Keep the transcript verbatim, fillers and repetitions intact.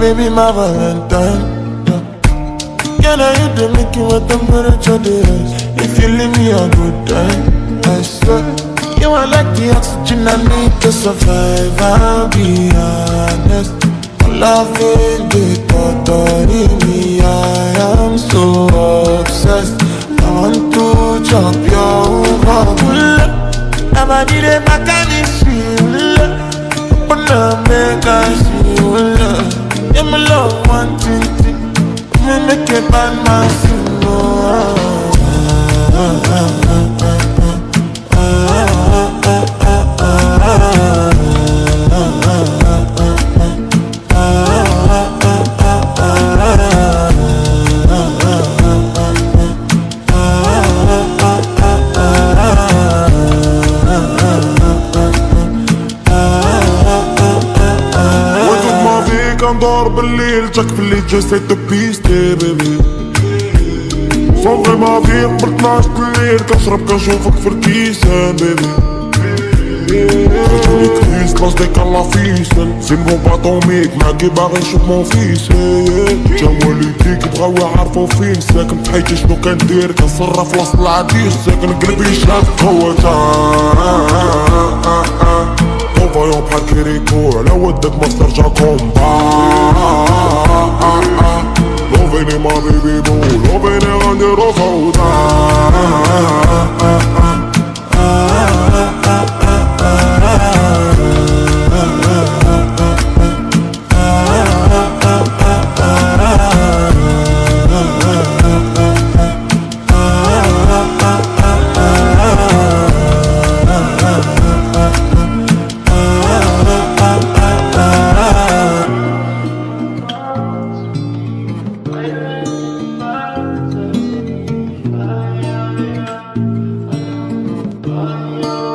baby, my Valentine. Can I hit the make you a temperature rise? If you leave me a good time, I swear you are like the oxygen I need to survive. I'll be honest, love is the thought me. I am so obsessed. I want to chop your heart. Never did a back and it's real. But now make us see. Yeah, my love one thing. Me make a bad man sing. ندور بالليل جاك في الليل جيسي تو بيستي بيبي صوفي ما في قبل اثناش الليل كنشرب كنشوفك في الكيسان بيبي خرجوني كريس لاش ديك الله فيسن زين بومب اتوميك معاكي باغي نشوف مون فيس تا والديك بغاو يعرفو فين ساكن في حياتي شنو كندير كنصرف وسط العديس ساكن قلبي شاف قوة فايون بحال كيريكو على ودك ما ترجع كومبا لوفيني ما بيبي بو لوفيني غنديرو فوضى Oh,